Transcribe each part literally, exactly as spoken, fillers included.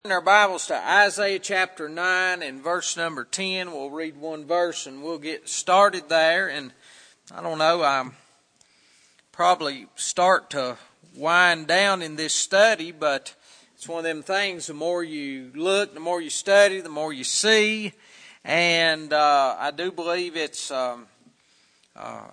In our Bibles to Isaiah chapter nine and verse number ten. We'll read one verse and we'll get started there. And I don't know, I'm probably start to wind down in this study, but it's one of them things, the more you look, the more you study, the more you see. And uh, I do believe it's um, uh,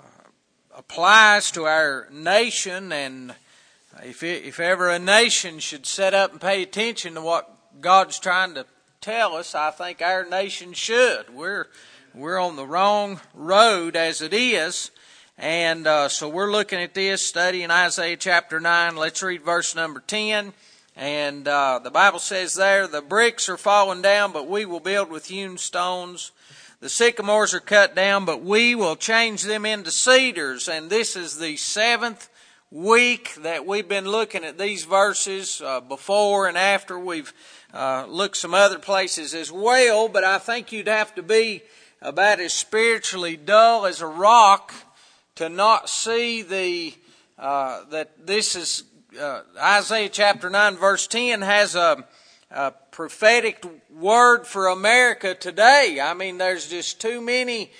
applies to our nation, and if it, if ever a nation should set up and pay attention to what God's trying to tell us, I think our nation should. We're we're on the wrong road as it is, and uh, so we're looking at this, studying Isaiah chapter nine. Let's read verse number ten, and uh, the Bible says there, "The bricks are falling down, but we will build with hewn stones. The sycamores are cut down, but we will change them into cedars." And this is the seventh week that we've been looking at these verses. Uh, before and after, we've Uh, look some other places as well, but I think you'd have to be about as spiritually dull as a rock to not see the uh, that this is uh, Isaiah chapter nine verse ten has a, a prophetic word for America today. I mean, there's just too many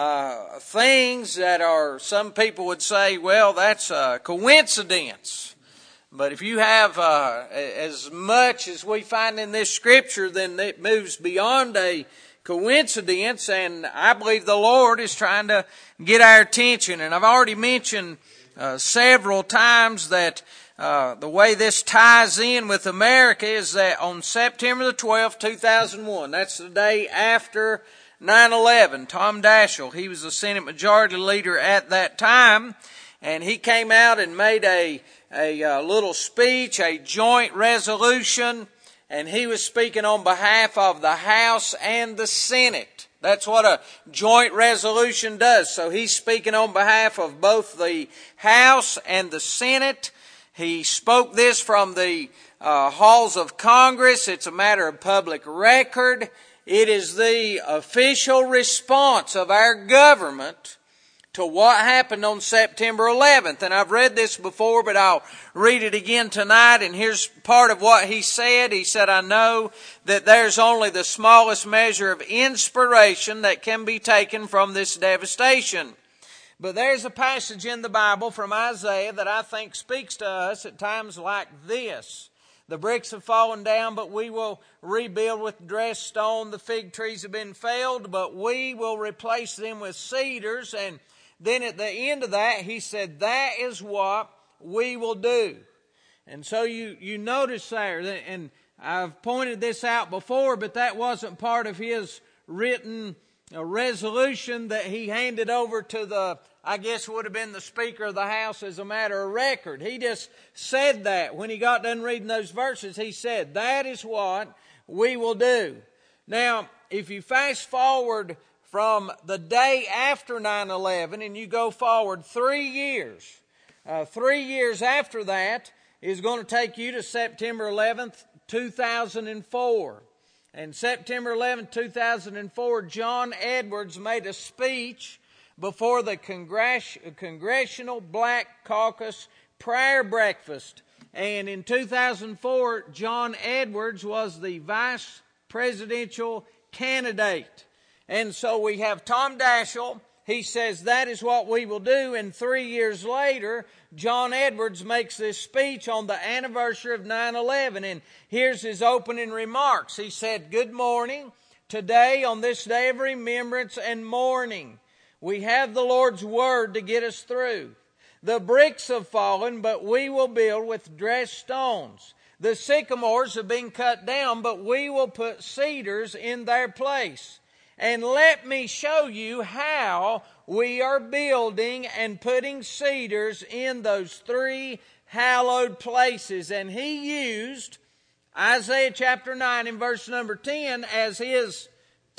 uh, things that are, some people would say, well, that's a coincidence. But if you have uh, as much as we find in this scripture, then it moves beyond a coincidence, and I believe the Lord is trying to get our attention. And I've already mentioned uh, several times that uh, the way this ties in with America is that on September the twelfth, two thousand one, that's the day after nine eleven, Tom Daschle, he was the Senate Majority Leader at that time, and he came out and made a a uh, little speech, a joint resolution, and he was speaking on behalf of the House and the Senate. That's what a joint resolution does. So he's speaking on behalf of both the House and the Senate. He spoke this from the uh, halls of Congress. It's a matter of public record. It is the official response of our government to what happened on September eleventh. And I've read this before, but I'll read it again tonight. And here's part of what he said. He said, "I know that there's only the smallest measure of inspiration that can be taken from this devastation. But there's a passage in the Bible from Isaiah that I think speaks to us at times like this. The bricks have fallen down, but we will rebuild with dressed stone. The fig trees have been felled, but we will replace them with cedars." And then at the end of that, he said, that is what we will do. And so you, you notice there, that, and I've pointed this out before, but that wasn't part of his written uh, resolution that he handed over to the, I guess would have been the Speaker of the House as a matter of record. He just said that. When he got done reading those verses, he said, that is what we will do. Now, if you fast forward from the day after nine eleven, and you go forward three years. Uh, three years after that is going to take you to September eleventh, two thousand four. And September eleventh, two thousand four, John Edwards made a speech before the Congress, Congressional Black Caucus prayer breakfast. And in two thousand four, John Edwards was the vice presidential candidate. And so we have Tom Daschle. He says that is what we will do. And three years later, John Edwards makes this speech on the anniversary of nine eleven. And here's his opening remarks. He said, "Good morning. Today, on this day of remembrance and mourning, we have the Lord's word to get us through. The bricks have fallen, but we will build with dressed stones. The sycamores have been cut down, but we will put cedars in their place. And let me show you how we are building and putting cedars in those three hallowed places." And he used Isaiah chapter nine and verse number ten as his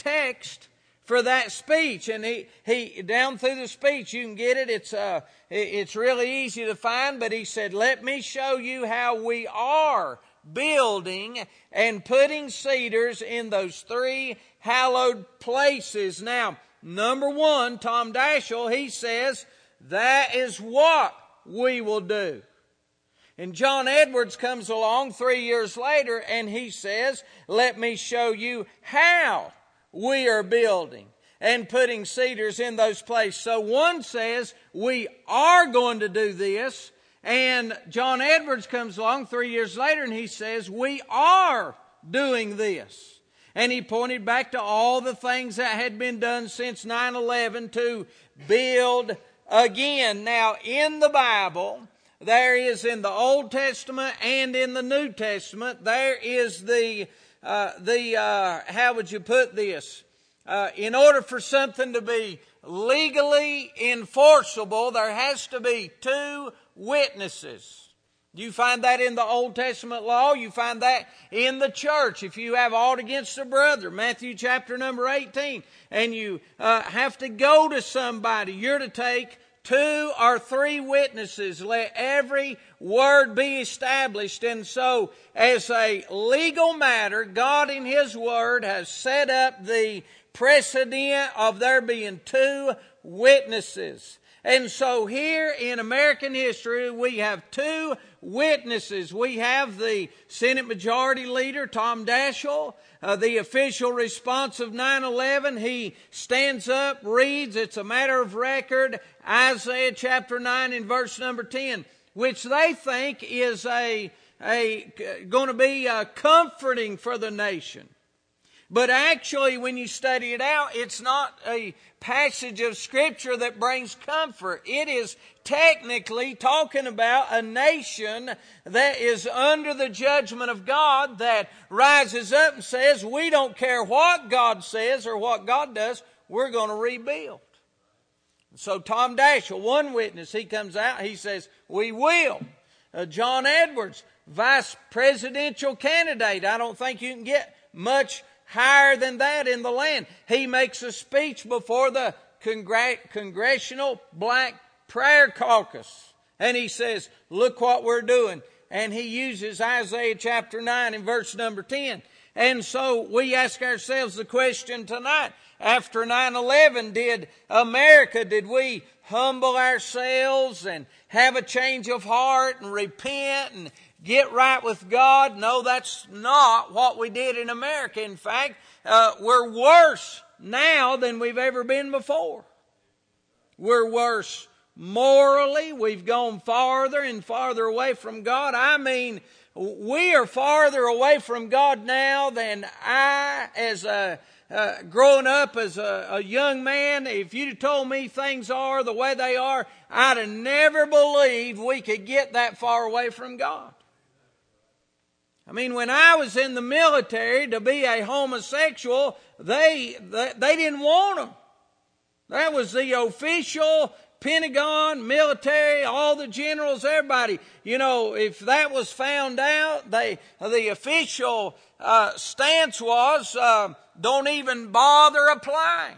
text for that speech. And he, he down through the speech, you can get it. It's, uh, it's really easy to find. But he said, let me show you how we are building and putting cedars in those three hallowed places. Now, number one, Tom Daschle, he says, that is what we will do. And John Edwards comes along three years later and he says, let me show you how we are building and putting cedars in those places. So one says we are going to do this, and John Edwards comes along three years later and he says we are doing this. And he pointed back to all the things that had been done since nine eleven to build again. Now in the Bible, there is in the Old Testament and in the New Testament, there is the, uh, the uh, how would you put this? Uh, in order for something to be legally enforceable, there has to be two witnesses. You find that in the Old Testament law. You find that in the church. If you have aught against a brother, Matthew chapter number eighteen, and you uh, have to go to somebody, you're to take two or three witnesses. Let every word be established. And so, as a legal matter, God in His Word has set up the precedent of there being two witnesses. And so here in American history, we have two witnesses. We have the Senate Majority Leader, Tom Daschle, uh, the official response of nine eleven. He stands up, reads, it's a matter of record, Isaiah chapter nine and verse number ten, which they think is a, a going to be uh, comforting for the nation. But actually, when you study it out, it's not a passage of Scripture that brings comfort. It is technically talking about a nation that is under the judgment of God, that rises up and says, we don't care what God says or what God does, we're going to rebuild. So Tom Daschle, one witness, he comes out, he says, we will. Uh, John Edwards, vice presidential candidate, I don't think you can get much higher than that in the land. He makes a speech before the Congre- Congressional Black Prayer Caucus. And he says, look what we're doing. And he uses Isaiah chapter nine and verse number ten. And so we ask ourselves the question tonight. After nine eleven, did America, did we humble ourselves and have a change of heart and repent and get right with God? No, that's not what we did in America. In fact, uh, we're worse now than we've ever been before. We're worse morally. We've gone farther and farther away from God. I mean, we are farther away from God now than I, as a uh, growing up as a, a young man, if you'd have told me things are the way they are, I'd have never believed we could get that far away from God. I mean, when I was in the military, to be a homosexual, they, they, they didn't want them. That was the official Pentagon, military, all the generals, everybody. You know, if that was found out, they, the official uh, stance was, uh, don't even bother applying.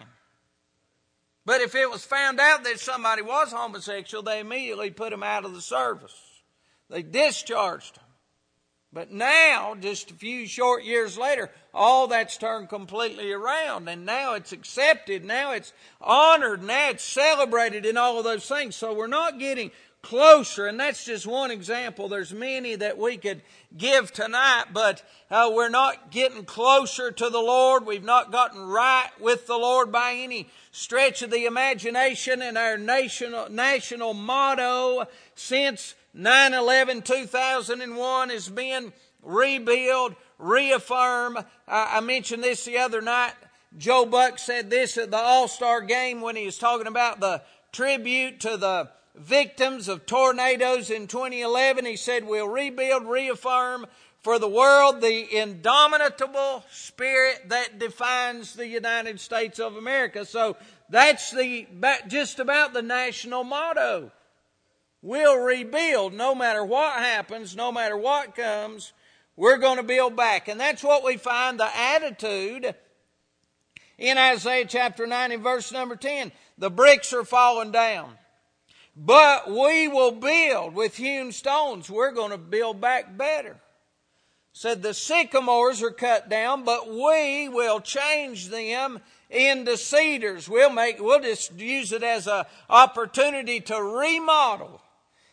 But if it was found out that somebody was homosexual, they immediately put them out of the service. They discharged them. But now, just a few short years later, all that's turned completely around. And now it's accepted. Now it's honored. Now it's celebrated in all of those things. So we're not getting closer. And that's just one example. There's many that we could give tonight. But uh, we're not getting closer to the Lord. We've not gotten right with the Lord by any stretch of the imagination. And our national, national motto since nine eleven two thousand one has been rebuild, reaffirm. Uh, I mentioned this the other night. Joe Buck said this at the All-Star game when he was talking about the tribute to the victims of tornadoes in twenty eleven. He said, we'll rebuild, reaffirm for the world the indomitable spirit that defines the United States of America. So that's the just about the national motto. We'll rebuild no matter what happens, no matter what comes, we're going to build back. And that's what we find the attitude in Isaiah chapter nine and verse number ten. The bricks are falling down, but we will build with hewn stones. We're going to build back better. Said the sycamores are cut down, but we will change them into cedars. We'll make, we'll just use it as an opportunity to remodel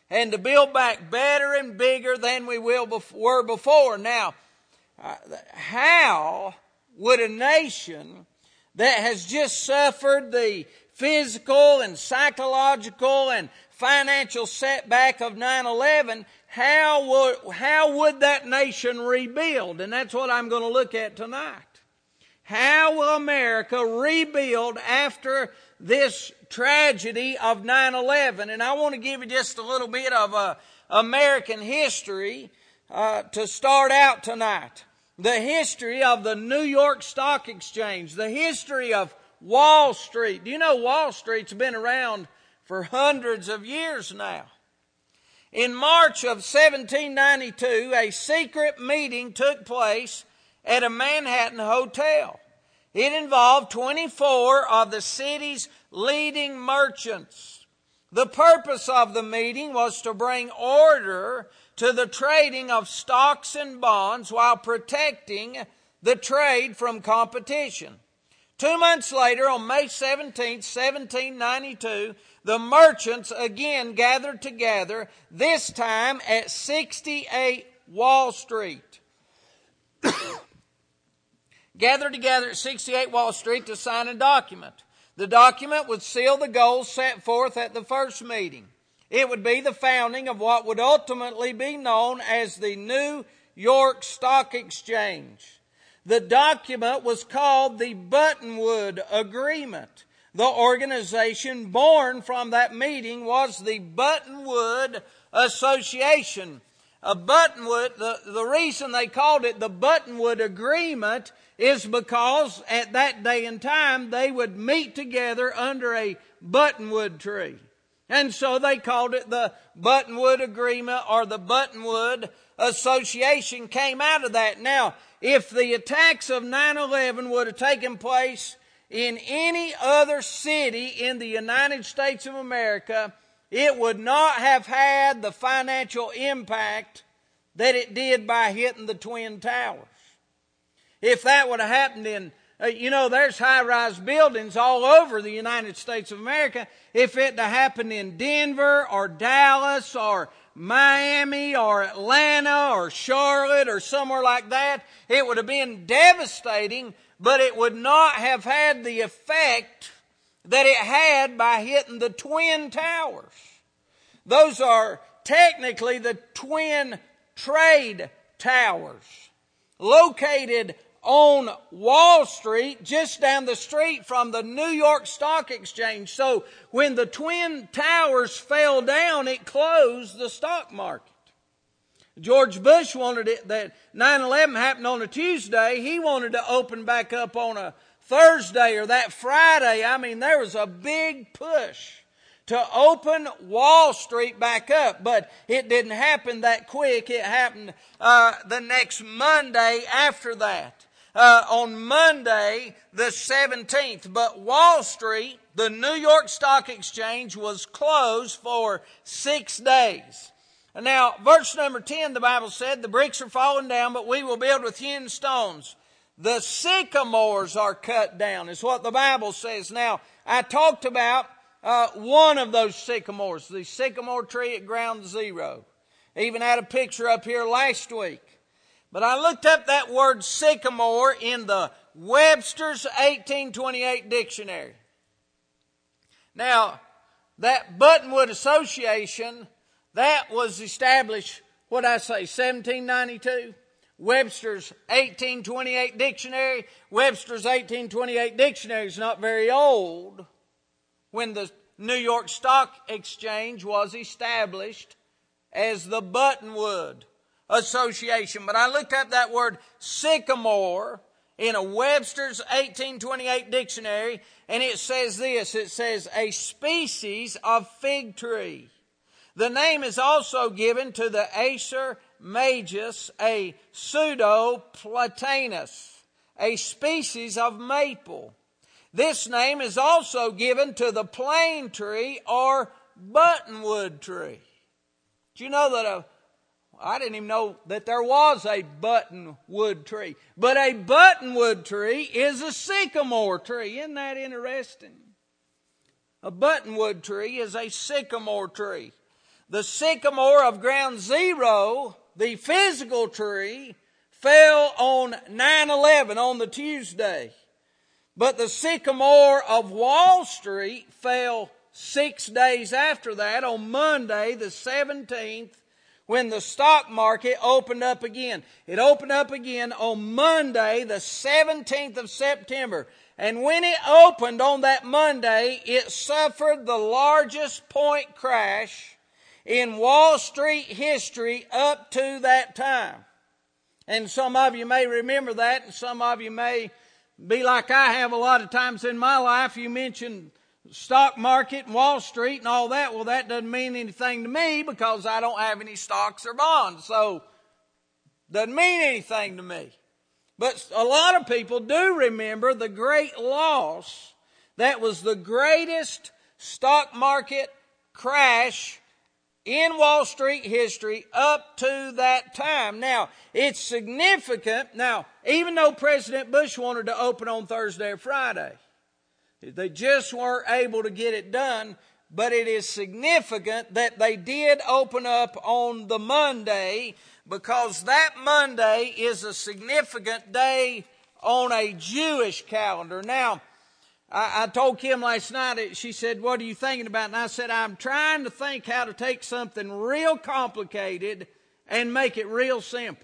and to build back better and bigger than we will were before. Now, uh, how would a nation that has just suffered the physical and psychological and financial setback of nine eleven, how would, how would that nation rebuild? And that's what I'm going to look at tonight. How will America rebuild after this tragedy of nine eleven? And I want to give you just a little bit of uh, American history uh, to start out tonight. The history of the New York Stock Exchange, the history of Wall Street. Do you know Wall Street's been around for hundreds of years now? In March of seventeen ninety-two, a secret meeting took place at a Manhattan hotel. It involved twenty-four of the city's leading merchants. The purpose of the meeting was to bring order to the trading of stocks and bonds while protecting the trade from competition. Two months later, on May seventeenth, seventeen ninety-two, the merchants again gathered together, this time at sixty-eight Wall Street. Gathered together at sixty-eight Wall Street to sign a document. The document would seal the goals set forth at the first meeting. It would be the founding of what would ultimately be known as the New York Stock Exchange. The document was called the Buttonwood Agreement. The organization born from that meeting was the Buttonwood Association. A Buttonwood, the, the reason they called it the Buttonwood Agreement is because at that day and time they would meet together under a buttonwood tree. And so they called it the Buttonwood Agreement, or the Buttonwood Association came out of that. Now, if the attacks of nine eleven would have taken place in any other city in the United States of America, it would not have had the financial impact that it did by hitting the Twin Towers. If that would have happened in, uh, you know, there's high-rise buildings all over the United States of America. If it had happened in Denver or Dallas or Miami or Atlanta or Charlotte or somewhere like that, it would have been devastating, but it would not have had the effect that it had by hitting the Twin Towers. Those are technically the Twin Trade Towers, located on Wall Street, just down the street from the New York Stock Exchange. So when the Twin Towers fell down, it closed the stock market. George Bush wanted it that nine eleven happened on a Tuesday. He wanted to open back up on a Thursday or that Friday. I mean, there was a big push to open Wall Street back up, but it didn't happen that quick. It happened uh, the next Monday after that. Uh, on Monday the seventeenth. But Wall Street, the New York Stock Exchange, was closed for six days. Now, verse number ten, the Bible said, the bricks are falling down, but we will build with hewn stones. The sycamores are cut down, is what the Bible says. Now, I talked about uh, one of those sycamores, the sycamore tree at Ground Zero. I even had a picture up here last week. But I looked up that word sycamore in the Webster's eighteen twenty-eight dictionary. Now, that Buttonwood Association, that was established, what did I say, seventeen ninety-two? Webster's eighteen twenty-eight dictionary. Webster's eighteen twenty-eight dictionary is not very old when the New York Stock Exchange was established as the Buttonwood Association. But I looked up that word sycamore in a Webster's eighteen twenty-eight dictionary, and it says this. It says, a species of fig tree. The name is also given to the Acer majus, a pseudoplatanus, a species of maple. This name is also given to the plane tree or buttonwood tree. Do you know that a I didn't even know that there was a buttonwood tree. But a buttonwood tree is a sycamore tree. Isn't that interesting? A buttonwood tree is a sycamore tree. The sycamore of ground zero, the physical tree, fell on nine eleven, on the Tuesday. But the sycamore of Wall Street fell six days after that, on Monday the seventeenth, when the stock market opened up again. It opened up again on Monday the seventeenth of September. And when it opened on that Monday, it suffered the largest point crash in Wall Street history up to that time. And some of you may remember that, and some of you may be like I have a lot of times in my life. You mention stock market and Wall Street and all that. Well, that doesn't mean anything to me because I don't have any stocks or bonds. So, doesn't mean anything to me. But a lot of people do remember the great loss that was the greatest stock market crash in Wall Street history up to that time. Now, it's significant. Now, even though President Bush wanted to open on Thursday or Friday, they just weren't able to get it done. But it is significant that they did open up on the Monday, because that Monday is a significant day on a Jewish calendar. Now, I, I told Kim last night, she said, "What are you thinking about?" And I said, "I'm trying to think how to take something real complicated and make it real simple."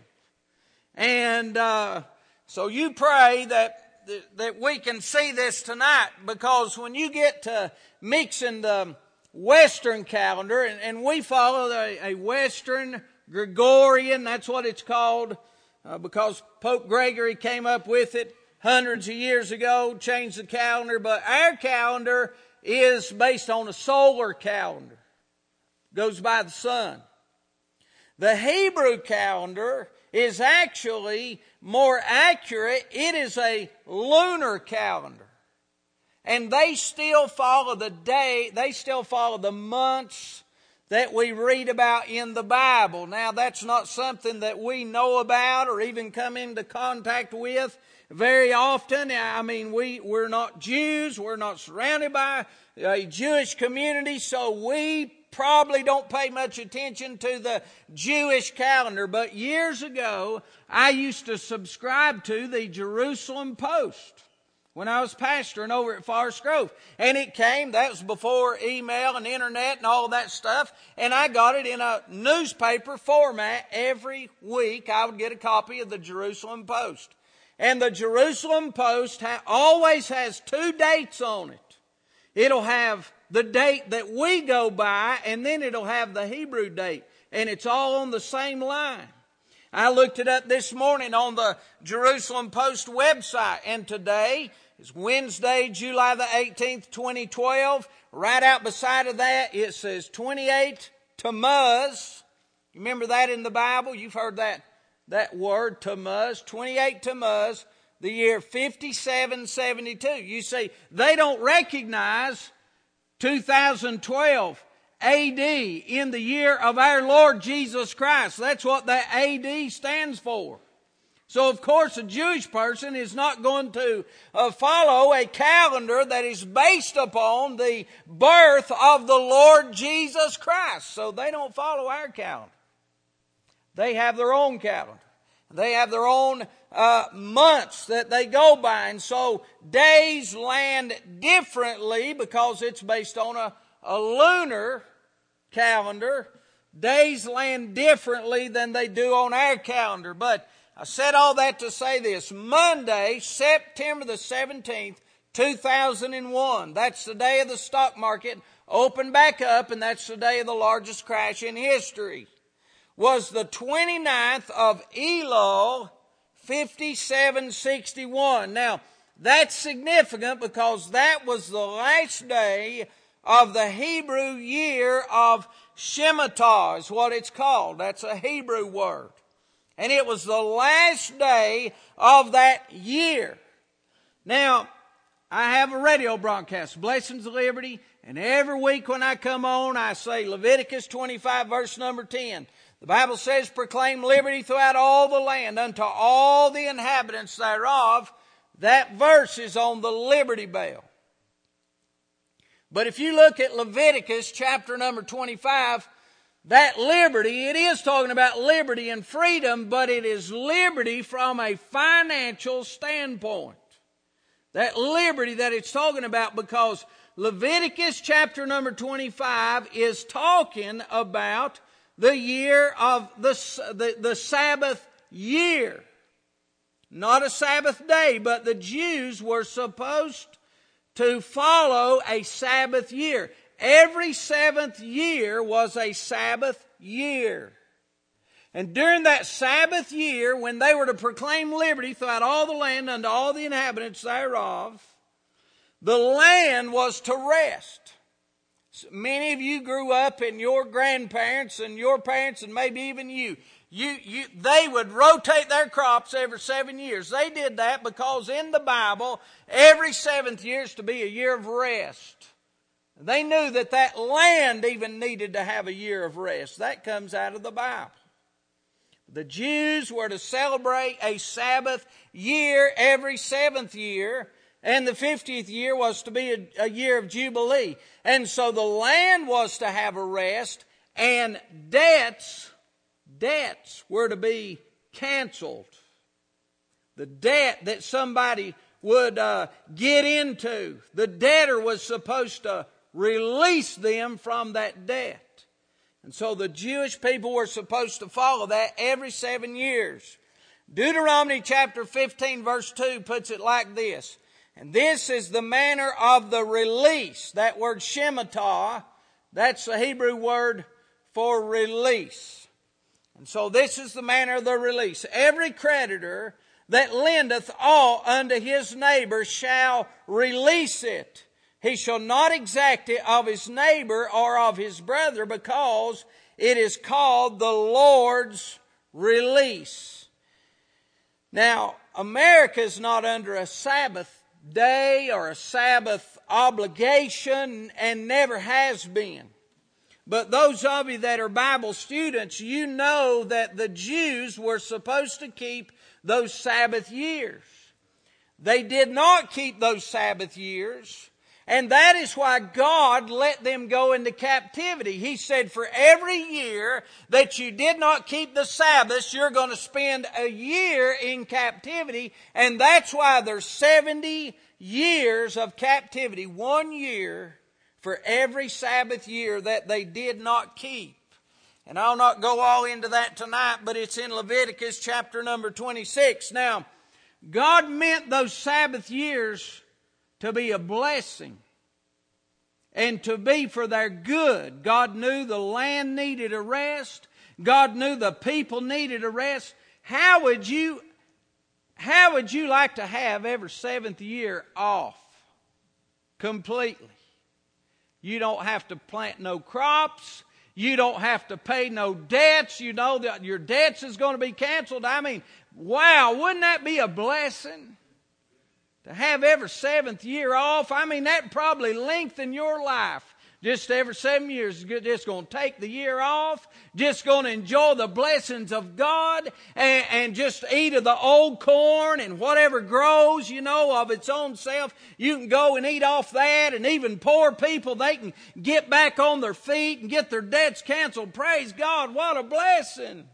And uh, so you pray that that we can see this tonight, because when you get to mixing the Western calendar, and, and we follow a, a Western Gregorian, that's what it's called, uh, because Pope Gregory came up with it hundreds of years ago, changed the calendar, but our calendar is based on a solar calendar. Goes by the sun. The Hebrew calendar is actually more accurate. It is a lunar calendar. And they still follow the day, they still follow the months that we read about in the Bible. Now, that's not something that we know about or even come into contact with very often. I mean, we, we're not Jews. We're not surrounded by a Jewish community, so we probably don't pay much attention to the Jewish calendar. But years ago, I used to subscribe to the Jerusalem Post when I was pastoring over at Forest Grove. And it came, that was before email and internet and all that stuff, and I got it in a newspaper format. Every week I would get a copy of the Jerusalem Post. And the Jerusalem Post ha- always has two dates on it. It'll have the date that we go by, and then it'll have the Hebrew date. And it's all on the same line. I looked it up this morning on the Jerusalem Post website, and today is Wednesday, July the eighteenth, twenty twelve. Right out beside of that, it says twenty-eight Tammuz. You remember that in the Bible? You've heard that, that word, Tammuz. twenty-eight Tammuz, the year fifty-seven seventy-two. You see, they don't recognize two thousand twelve A D in the year of our Lord Jesus Christ. That's what that A D stands for. So, of course, a Jewish person is not going to uh, follow a calendar that is based upon the birth of the Lord Jesus Christ. So they don't follow our calendar. They have their own calendar. They have their own uh, months that they go by. And so days land differently because it's based on a, a lunar calendar. Days land differently than they do on our calendar. But I said all that to say this. Monday, September the seventeenth, two thousand one. That's the day of the stock market opened back up, and that's the day of the largest crash in history. Was the twenty-ninth of Elul, fifty-seven sixty-one. Now, that's significant because that was the last day of the Hebrew year of Shemitah, is what it's called. That's a Hebrew word. And it was the last day of that year. Now, I have a radio broadcast, Blessings of Liberty, and every week when I come on, I say Leviticus twenty-five, verse number ten. The Bible says, proclaim liberty throughout all the land unto all the inhabitants thereof. That verse is on the Liberty Bell. But if you look at Leviticus chapter number twenty-five, that liberty, it is talking about liberty and freedom, but it is liberty from a financial standpoint. That liberty that it's talking about, because Leviticus chapter number twenty-five is talking about the year of the, the, the Sabbath year. Not a Sabbath day, but the Jews were supposed to follow a Sabbath year. Every seventh year was a Sabbath year. And during that Sabbath year, when they were to proclaim liberty throughout all the land unto all the inhabitants thereof, the land was to rest. Many of you grew up, and your grandparents and your parents and maybe even you, you, you, they would rotate their crops every seven years. They did that because in the Bible, every seventh year is to be a year of rest. They knew that that land even needed to have a year of rest. That comes out of the Bible. The Jews were to celebrate a Sabbath year every seventh year, and the fiftieth year was to be a, a year of Jubilee. And so the land was to have a rest, and debts, debts were to be canceled. The debt that somebody would uh, get into, the debtor was supposed to release them from that debt. And so the Jewish people were supposed to follow that every seven years. Deuteronomy chapter fifteen verse two puts it like this. And this is the manner of the release. That word shemitah, that's the Hebrew word for release. And so this is the manner of the release. Every creditor that lendeth all unto his neighbor shall release it. He shall not exact it of his neighbor or of his brother, because it is called the Lord's release. Now, America is not under a Sabbath day or a Sabbath obligation, and never has been. But those of you that are Bible students, you know that the Jews were supposed to keep those Sabbath years. They did not keep those Sabbath years. And that is why God let them go into captivity. He said, for every year that you did not keep the Sabbaths, you're going to spend a year in captivity. And that's why there's seventy years of captivity. One year for every Sabbath year that they did not keep. And I'll not go all into that tonight, but it's in Leviticus chapter number twenty-six. Now, God meant those Sabbath years to be a blessing and to be for their good. God knew the land needed a rest. God knew the people needed a rest. How would you, how would you like to have every seventh year off completely? You don't have to plant no crops. You don't have to pay no debts. You know that your debts is going to be canceled. I mean, wow, wouldn't that be a blessing? To have every seventh year off, I mean, that probably lengthen your life. Just every seven years, just going to take the year off, just going to enjoy the blessings of God, and, and just eat of the old corn and whatever grows, you know, of its own self. You can go and eat off that, and even poor people, they can get back on their feet and get their debts canceled. Praise God, what a blessing.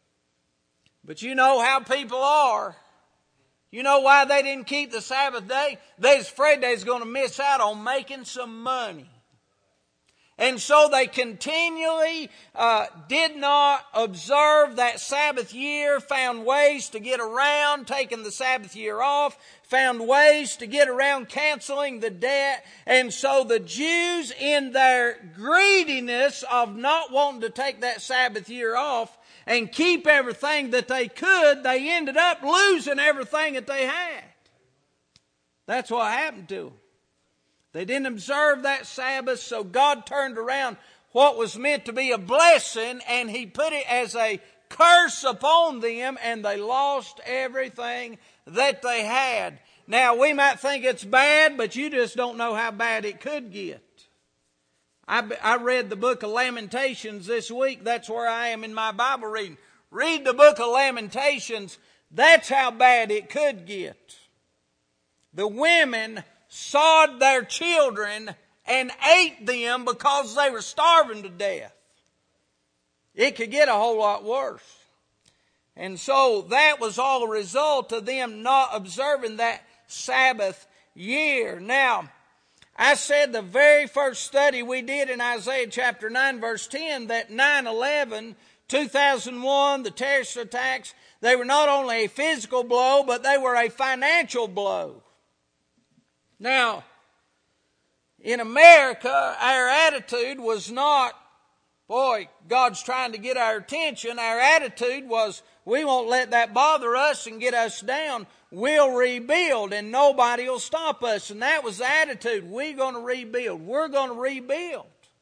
But you know how people are. You know why they didn't keep the Sabbath day? They was afraid they was going to miss out on making some money. And so they continually uh, did not observe that Sabbath year, found ways to get around taking the Sabbath year off, found ways to get around canceling the debt. And so the Jews, in their greediness of not wanting to take that Sabbath year off and keep everything that they could, they ended up losing everything that they had. That's what happened to them. They didn't observe that Sabbath, so God turned around what was meant to be a blessing, and He put it as a curse upon them, and they lost everything that they had. Now, we might think it's bad, but you just don't know how bad it could get. I, I read the book of Lamentations this week. That's where I am in my Bible reading. Read the book of Lamentations. That's how bad it could get. The women sawed their children and ate them because they were starving to death. it could get a whole lot worse. And so that was all a result of them not observing that Sabbath year. Now, I said the very first study we did in Isaiah chapter nine verse ten that nine eleven, two thousand one, the terrorist attacks, they were not only a physical blow, but they were a financial blow. Now, in America, our attitude was not, boy, God's trying to get our attention. Our attitude was, we won't let that bother us and get us down. We'll rebuild and nobody will stop us. And that was the attitude. We're going to rebuild. We're going to rebuild.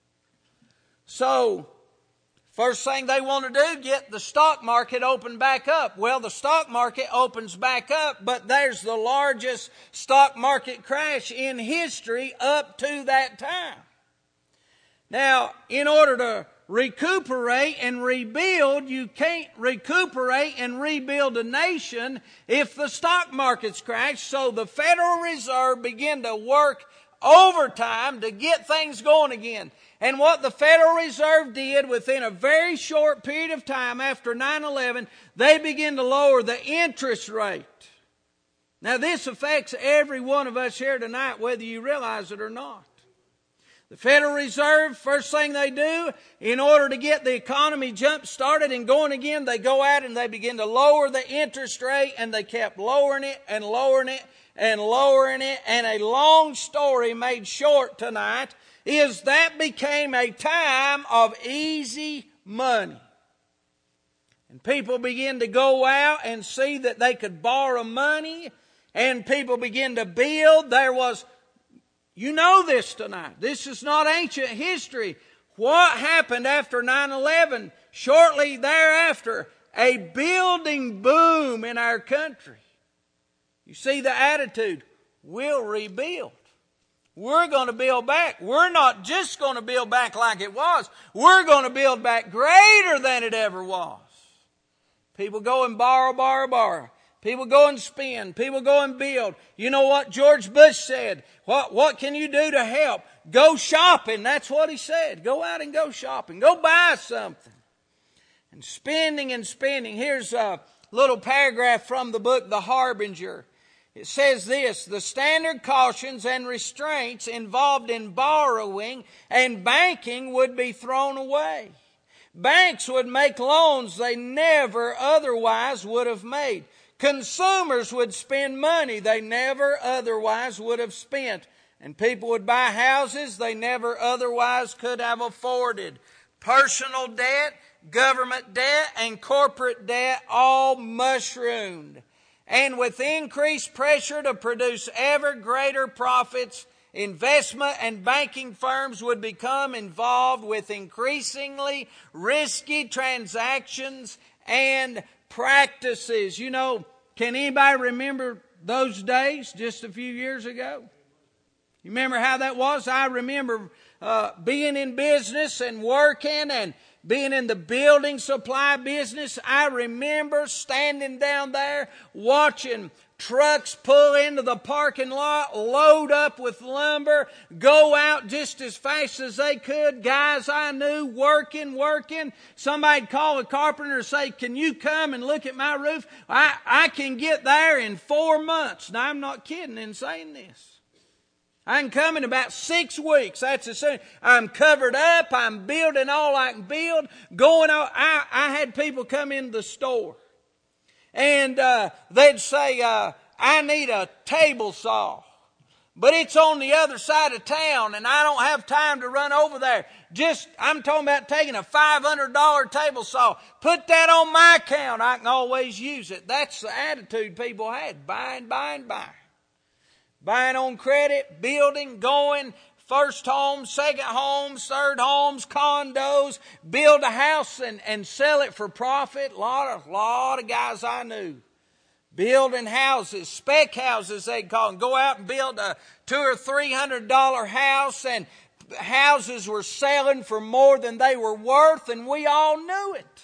So, first thing they want to do, get the stock market open back up. Well, the stock market opens back up, but there's the largest stock market crash in history up to that time. Now, in order to recuperate and rebuild, you can't recuperate and rebuild a nation if the stock market's crashed. So the Federal Reserve began to work overtime to get things going again. And what the Federal Reserve did within a very short period of time after nine eleven, they began to lower the interest rate. Now this affects every one of us here tonight, whether you realize it or not. The Federal Reserve, first thing they do, in order to get the economy jump started and going again, they go out and they begin to lower the interest rate, and they kept lowering it and lowering it and lowering it. And a long story made short tonight is that became a time of easy money. And people began to go out and see that they could borrow money, and people began to build. There was You know this tonight. This is not ancient history. What happened after nine eleven? Shortly thereafter, a building boom in our country. You see the attitude. We'll rebuild. We're going to build back. We're not just going to build back like it was. We're going to build back greater than it ever was. People go and borrow, borrow, borrow. People go and spend. People go and build. You know what George Bush said? What, what can you do to help? Go shopping. That's what he said. Go out and go shopping. Go buy something. And spending and spending. Here's a little paragraph from the book, The Harbinger. It says this: the standard cautions and restraints involved in borrowing and banking would be thrown away. Banks would make loans they never otherwise would have made. Consumers would spend money they never otherwise would have spent. And people would buy houses they never otherwise could have afforded. Personal debt, government debt, and corporate debt all mushroomed. And with increased pressure to produce ever greater profits, investment and banking firms would become involved with increasingly risky transactions and practices. You know, can anybody remember those days just a few years ago? You remember how that was? I remember uh, being in business and working and being in the building supply business. I remember standing down there watching trucks pull into the parking lot, load up with lumber, go out just as fast as they could. Guys I knew working, working. Somebody'd call a carpenter and say, can you come and look at my roof? I, I can get there in four months. Now, I'm not kidding in saying this. I can come in about six weeks. That's as soon. I'm covered up. I'm building all I can build. Going on. I, I had people come into the store. And uh, they'd say, uh, I need a table saw. But it's on the other side of town and I don't have time to run over there. Just, I'm talking about taking a five hundred dollars table saw. Put that on my account. I can always use it. That's the attitude people had. Buying, buying, buying. Buying on credit, building, going, first homes, second homes, third homes, condos, build a house and, and sell it for profit. A lot of, lot of guys I knew. Building houses, spec houses they'd call them. Go out and build a two or three hundred dollar house, and houses were selling for more than they were worth, and we all knew it.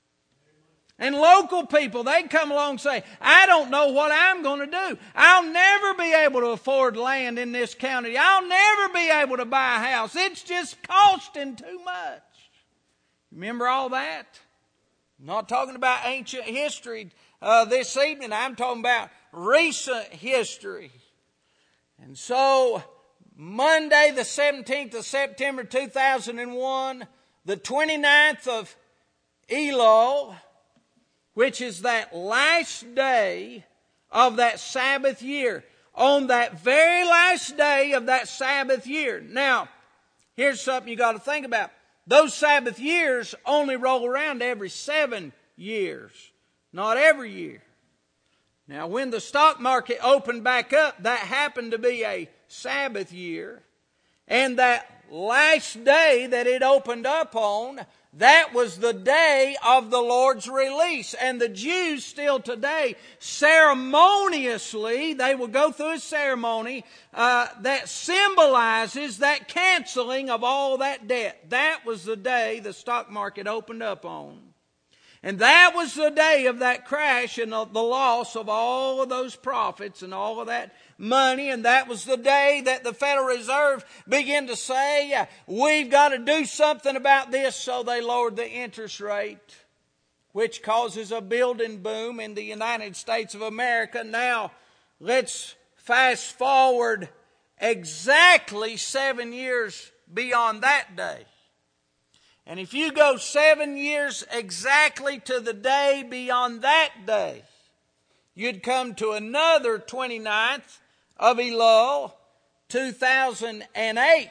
And local people, they'd come along and say, I don't know what I'm going to do. I'll never be able to afford land in this county. I'll never be able to buy a house. It's just costing too much. Remember all that? I'm not talking about ancient history uh, this evening. I'm talking about recent history. And so, Monday the seventeenth of September two thousand one, the twenty-ninth of Elul, which is that last day of that Sabbath year. On that very last day of that Sabbath year. Now, here's something you got to think about. Those Sabbath years only roll around every seven years, not every year. Now, when the stock market opened back up, that happened to be a Sabbath year. And that last day that it opened up on, that was the day of the Lord's release. And the Jews still today, ceremoniously, they will go through a ceremony uh, that symbolizes that canceling of all that debt. That was the day the stock market opened up on. And that was the day of that crash and the loss of all of those profits and all of that money. And that was the day that the Federal Reserve began to say, we've got to do something about this. So they lowered the interest rate, which causes a building boom in the United States of America. Now, let's fast forward exactly seven years beyond that day. And if you go seven years exactly to the day beyond that day, you'd come to another twenty-ninth of Elul, two thousand eight.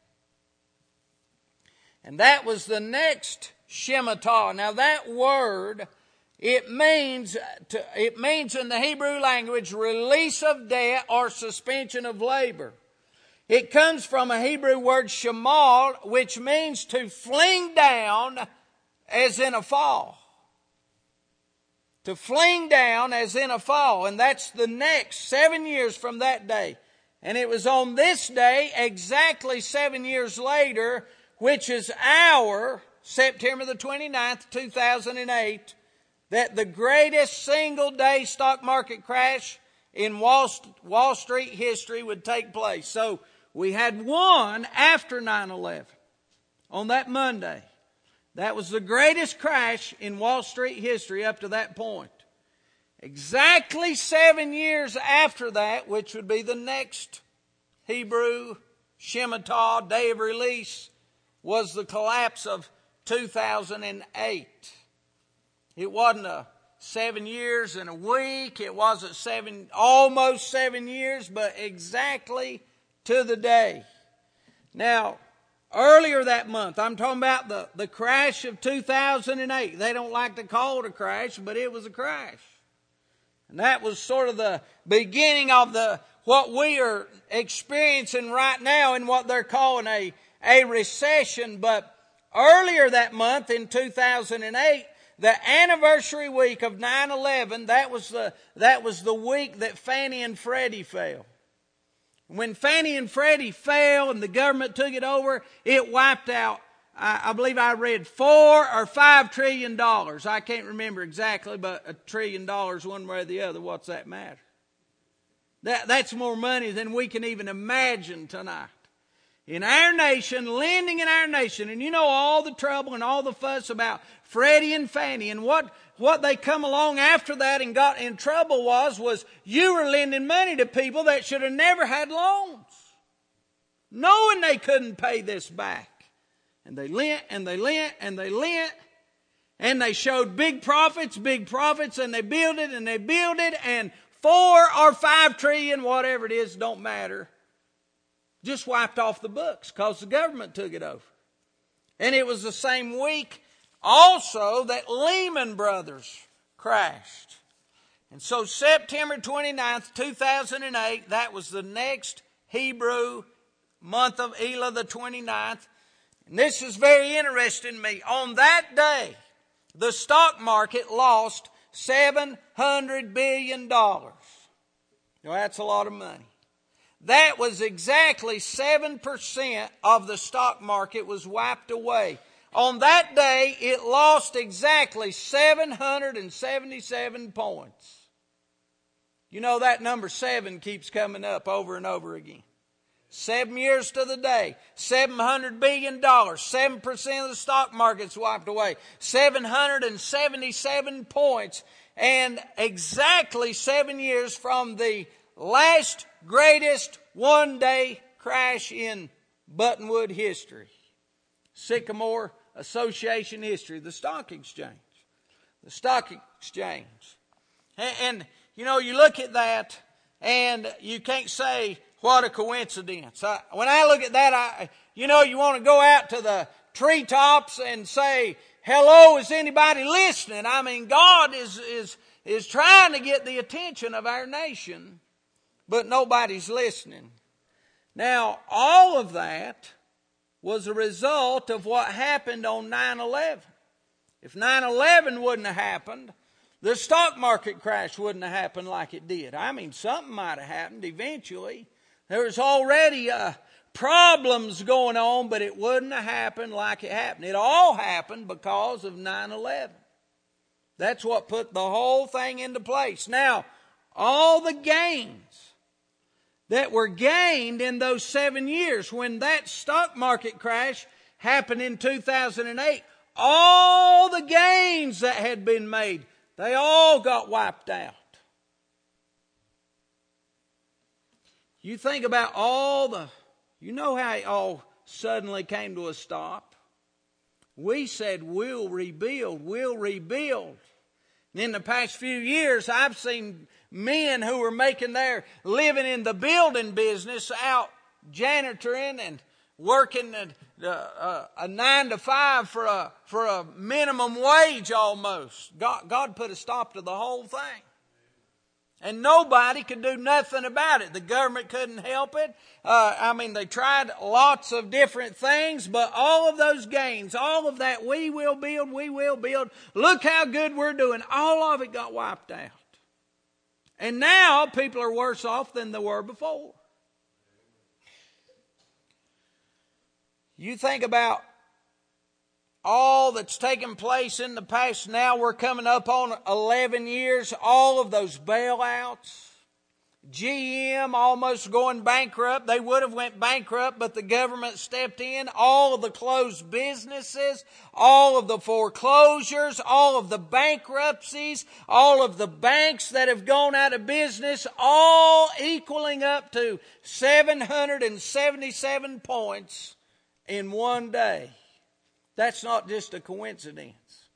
And that was the next Shemitah. Now that word, it means, to, it means in the Hebrew language, release of debt or suspension of labor. It comes from a Hebrew word shemal, which means to fling down as in a fall. To fling down as in a fall. And that's the next seven years from that day. And it was on this day, exactly seven years later, which is our September the twenty-ninth, two thousand eight, that the greatest single day stock market crash in Wall, Wall Street history would take place. So, we had one after nine eleven on that Monday. That was the greatest crash in Wall Street history up to that point. Exactly seven years after that, which would be the next Hebrew Shemitah, day of release, was the collapse of two thousand eight. It wasn't a seven years and a week. It wasn't seven, almost seven years, but exactly to the day. Now, earlier that month, I'm talking about the, the crash of two thousand eight. They don't like to call it a crash, but it was a crash. And that was sort of the beginning of the what we are experiencing right now in what they're calling a, a recession. But earlier that month in two thousand eight, the anniversary week of nine eleven, that was the, that was the week that Fannie and Freddie fell. When Fannie and Freddie fell and the government took it over, it wiped out, I, I believe I read four or five trillion dollars. I can't remember exactly, but a trillion dollars one way or the other, what's that matter? That, that's more money than we can even imagine tonight. In our nation, lending in our nation, and you know all the trouble and all the fuss about Freddie and Fannie, and what, what they come along after that and got in trouble was, was you were lending money to people that should have never had loans, knowing they couldn't pay this back. And they lent, and they lent, and they lent, and they showed big profits, big profits, and they built it, and they built it, and four or five trillion, whatever it is, don't matter, just wiped off the books because the government took it over. And it was the same week also that Lehman Brothers crashed. And so September twenty-ninth, two thousand eight, that was the next Hebrew month of Elul, the twenty-ninth. And this is very interesting to me. On that day, the stock market lost seven hundred billion dollars. Now that's a lot of money. That was exactly seven percent of the stock market was wiped away. On that day, it lost exactly seven hundred seventy-seven points. You know that number seven keeps coming up over and over again. Seven years to the day. seven hundred billion dollars. seven percent of the stock market's wiped away. seven hundred seventy-seven points. And exactly seven years from the last greatest one-day crash in Buttonwood history. Sycamore Association history. The stock exchange. The stock exchange. And, and you know, you look at that and you can't say, what a coincidence. I, when I look at that, I, you know, you want to go out to the treetops and say, hello, is anybody listening? I mean, God is, is, is trying to get the attention of our nation, but nobody's listening. Now, all of that was a result of what happened on nine eleven. If nine eleven wouldn't have happened, the stock market crash wouldn't have happened like it did. I mean, something might have happened eventually. There was already uh, problems going on, but it wouldn't have happened like it happened. It all happened because of nine eleven. That's what put the whole thing into place. Now, all the gains that were gained in those seven years, when that stock market crash happened in two thousand eight, all the gains that had been made, they all got wiped out. You think about all the, you know how it all suddenly came to a stop. We said, we'll rebuild, we'll rebuild. And in the past few years, I've seen men who were making their living in the building business out janitoring and working a, a, a nine to five for a, for a minimum wage almost. God, God put a stop to the whole thing. And nobody could do nothing about it. The government couldn't help it. Uh, I mean, they tried lots of different things, but all of those gains, all of that, we will build, we will build. Look how good we're doing. All of it got wiped out. And now people are worse off than they were before. You think about all that's taken place in the past. Now we're coming up on eleven years. All of those bailouts. G M almost going bankrupt. They would have went bankrupt, but the government stepped in. All of the closed businesses, all of the foreclosures, all of the bankruptcies, all of the banks that have gone out of business, all equaling up to seven hundred seventy-seven points in one day. That's not just a coincidence.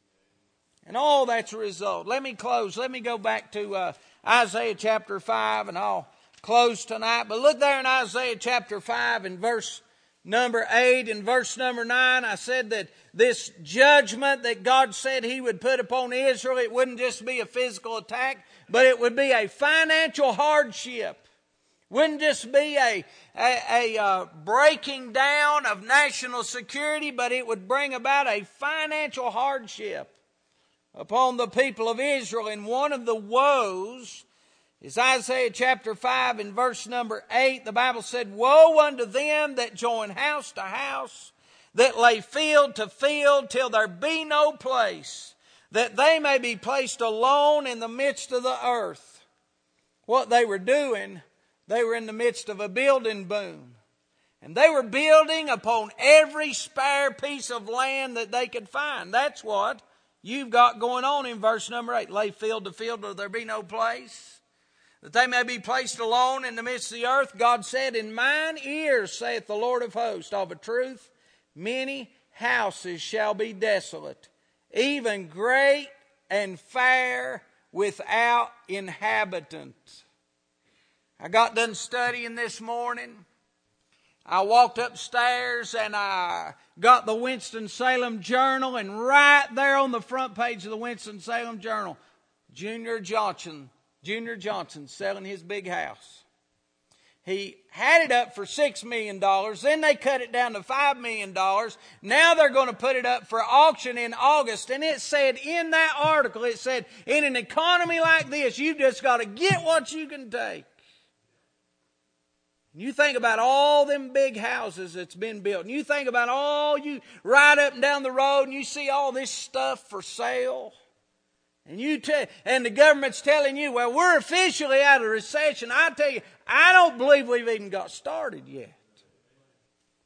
And all that's a result. Let me close. Let me go back to uh, Isaiah chapter five, and I'll close tonight. But look there in Isaiah chapter five and verse number eight and verse number nine. I said that this judgment that God said He would put upon Israel, it wouldn't just be a physical attack, but it would be a financial hardship. Wouldn't just be a, a, a uh, breaking down of national security, but it would bring about a financial hardship upon the people of Israel. And one of the woes is Isaiah chapter five and verse number eight. The Bible said, woe unto them that join house to house, that lay field to field, till there be no place, that they may be placed alone in the midst of the earth. What they were doing, they were in the midst of a building boom. And they were building upon every spare piece of land that they could find. That's what you've got going on in verse number eight. Lay field to field till there be no place, that they may be placed alone in the midst of the earth. God said, in mine ears, saith the Lord of hosts, of a truth, many houses shall be desolate, even great and fair without inhabitants. I got done studying this morning. I walked upstairs and I got the Winston-Salem Journal, and right there on the front page of the Winston-Salem Journal, Junior Johnson, Junior Johnson selling his big house. He had it up for six million dollars. Then they cut it down to five million dollars. Now they're going to put it up for auction in August. And it said in that article, it said, in an economy like this, you've just got to get what you can take. You think about all them big houses that's been built. And you think about all, you ride up and down the road and you see all this stuff for sale. And you te- and the government's telling you, well, we're officially out of recession. I tell you, I don't believe we've even got started yet.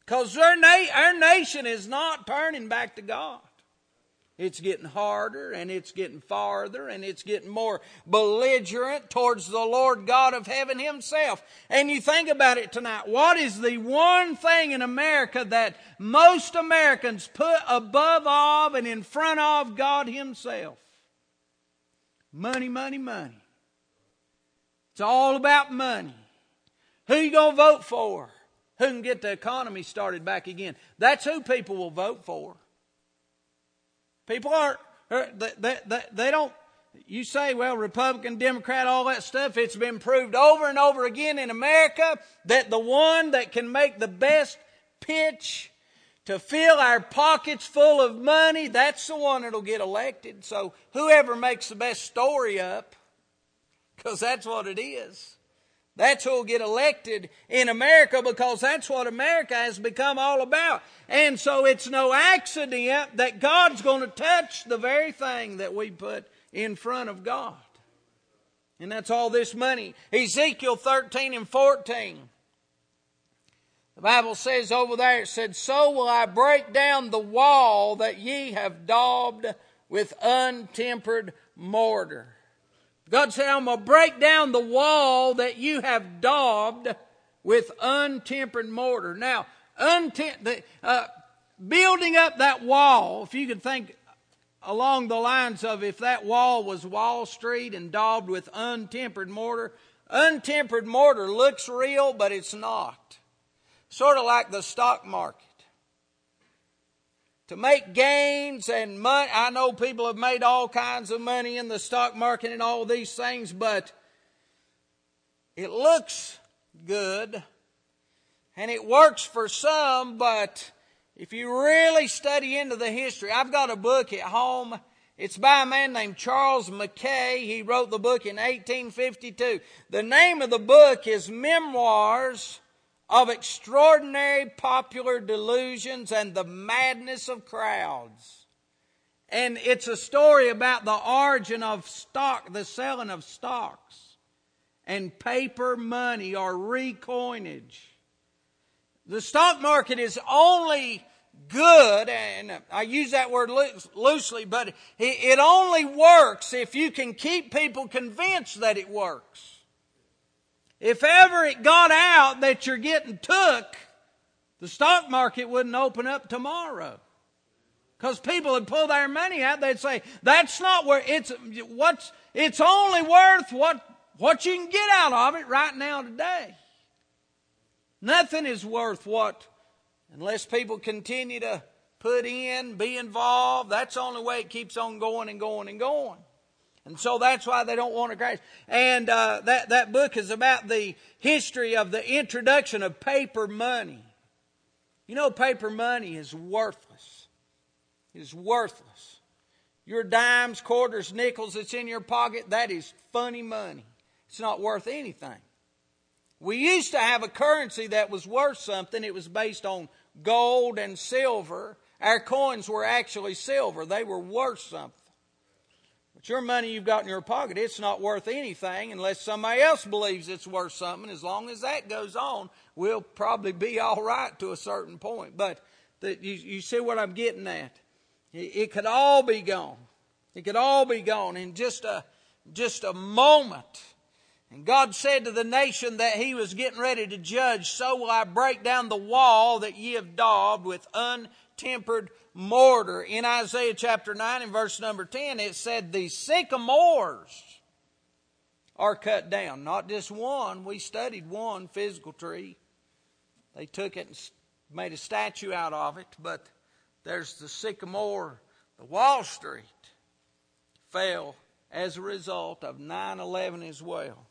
Because our, na- our nation is not turning back to God. It's getting harder, and it's getting farther, and it's getting more belligerent towards the Lord God of heaven Himself. And you think about it tonight. What is the one thing in America that most Americans put above of and in front of God Himself? Money, money, money. It's all about money. Who you going to vote for? Who can get the economy started back again? That's who people will vote for. People aren't, they, they, they, they don't, you say, well, Republican, Democrat, all that stuff. It's been proved over and over again in America that the one that can make the best pitch to fill our pockets full of money, that's the one that'll get elected. So whoever makes the best story up, because that's what it is. That's who will get elected in America, because that's what America has become all about. And so it's no accident that God's going to touch the very thing that we put in front of God. And that's all this money. Ezekiel thirteen and fourteen. The Bible says over there, it said, so will I break down the wall that ye have daubed with untempered mortar. God said, I'm going to break down the wall that you have daubed with untempered mortar. Now, untem- the, uh, building up that wall, if you could think along the lines of if that wall was Wall Street and daubed with untempered mortar, untempered mortar looks real, but it's not. Sort of like the stock market. To make gains and money, I know people have made all kinds of money in the stock market and all these things, but it looks good and it works for some, but if you really study into the history, I've got a book at home. It's by a man named Charles Mackay. He wrote the book in eighteen fifty-two. The name of the book is Memoirs of Extraordinary Popular Delusions and the Madness of Crowds. And it's a story about the origin of stock, the selling of stocks and paper money or recoinage. The stock market is only good, and I use that word loosely, but it only works if you can keep people convinced that it works. If ever it got out that you're getting took, the stock market wouldn't open up tomorrow. Because people would pull their money out, they'd say, that's not where it's, what's, it's only worth what, what you can get out of it right now today. Nothing is worth what, unless people continue to put in, be involved, that's the only way it keeps on going and going and going. And so that's why they don't want to crash. And uh, that, that book is about the history of the introduction of paper money. You know, paper money is worthless. It is worthless. Your dimes, quarters, nickels that's in your pocket, that is funny money. It's not worth anything. We used to have a currency that was worth something. It was based on gold and silver. Our coins were actually silver. They were worth something. But your money you've got in your pocket, it's not worth anything unless somebody else believes it's worth something. As long as that goes on, we'll probably be all right to a certain point. But the, you, you see what I'm getting at? It, it could all be gone. It could all be gone in just a, just a moment. And God said to the nation that He was getting ready to judge, so will I break down the wall that ye have daubed with untempered mortar. In Isaiah chapter nine and verse number ten, it said the sycamores are cut down. Not just one. We studied one physical tree. They took it and made a statue out of it. But there's the sycamore. The Wall Street fell as a result of nine eleven as well.